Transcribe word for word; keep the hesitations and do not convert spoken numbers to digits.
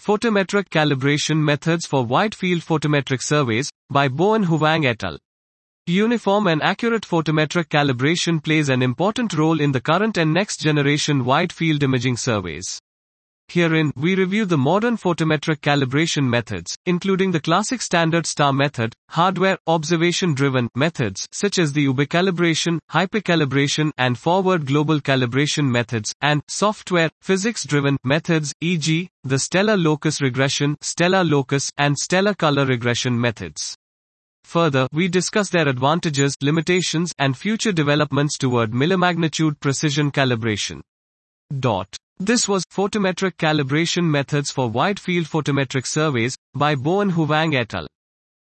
Photometric Calibration Methods for Wide Field Photometric Surveys, by Bowen Huang et al. Uniform and accurate photometric calibration plays an important role in the current and next generation wide field imaging surveys. Herein, we review the modern photometric calibration methods, including the classic standard star method, hardware, observation-driven methods such as the U B calibration, hypercalibration, and forward global calibration methods, and software, physics-driven methods, for example, the stellar locus regression, stellar locus, and stellar color regression methods. Further, we discuss their advantages, limitations, and future developments toward millimagnitude precision calibration. Dot. This was Photometric Calibration Methods for Wide Field Photometric Surveys, by Bowen Huang et al.